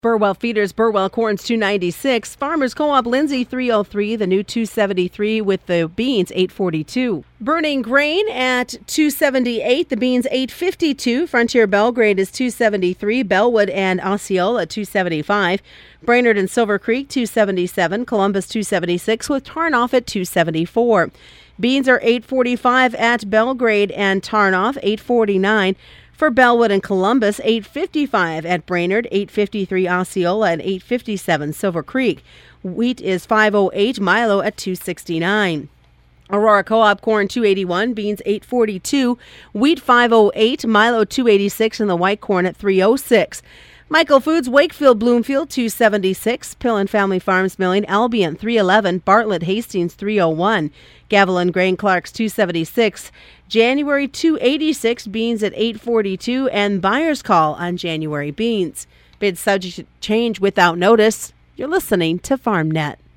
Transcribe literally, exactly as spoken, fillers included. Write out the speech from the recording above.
Burwell Feeders, Burwell Corns two ninety-six. Farmers Co-op Lindsay three oh three. The new two seventy-three with the beans eight forty-two. Burning Grain at two seventy-eight. The beans eight fifty-two. Frontier Belgrade is two seventy-three. Bellwood and Osceola two seventy-five. Brainerd and Silver Creek two seventy-seven. Columbus two seventy-six with Tarnoff at two seventy-four. Beans are eight forty-five at Belgrade and Tarnoff eight forty-nine. For Bellwood and Columbus, eight fifty-five at Brainerd, eight fifty-three Osceola, and eight fifty-seven Silver Creek. Wheat is five oh eight, Milo at two sixty-nine. Aurora Co-op corn two eighty-one, beans eight forty-two, wheat five oh eight, Milo two eighty-six, and the white corn at three oh six. Michael Foods, Wakefield, Bloomfield, two seventy-six. Pill and Family Farms Milling, Albion, three eleven. Bartlett, Hastings, three oh one. Gavilan Grain Clark's, two seventy-six. January, two eighty-six. Beans at eight forty-two. And buyer's call on January beans. Bids subject to change without notice. You're listening to FarmNet.